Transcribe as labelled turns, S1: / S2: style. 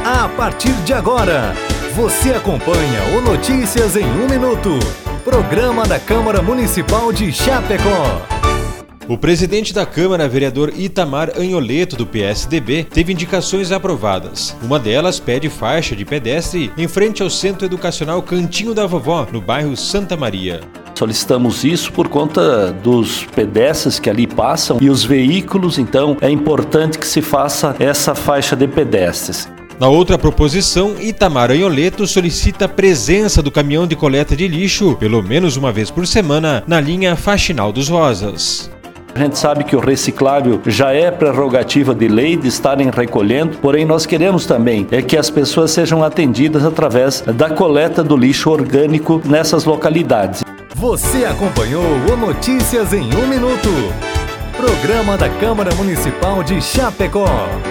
S1: A partir de agora, você acompanha o Notícias em 1 Minuto, programa da Câmara Municipal de Chapecó.
S2: O presidente da Câmara, vereador Itamar Anholeto, do PSDB, teve indicações aprovadas. Uma delas pede faixa de pedestre em frente ao Centro Educacional Cantinho da Vovó, no bairro Santa Maria.
S3: Solicitamos isso por conta dos pedestres que ali passam e os veículos, então é importante que se faça essa faixa de pedestres.
S2: Na outra proposição, Itamar Anholeto solicita a presença do caminhão de coleta de lixo, pelo menos uma vez por semana, na linha Faxinal dos Rosas.
S3: A gente sabe que o reciclável já é prerrogativa de lei de estarem recolhendo, porém nós queremos também que as pessoas sejam atendidas através da coleta do lixo orgânico nessas localidades.
S1: Você acompanhou o Notícias em 1 Minuto, programa da Câmara Municipal de Chapecó.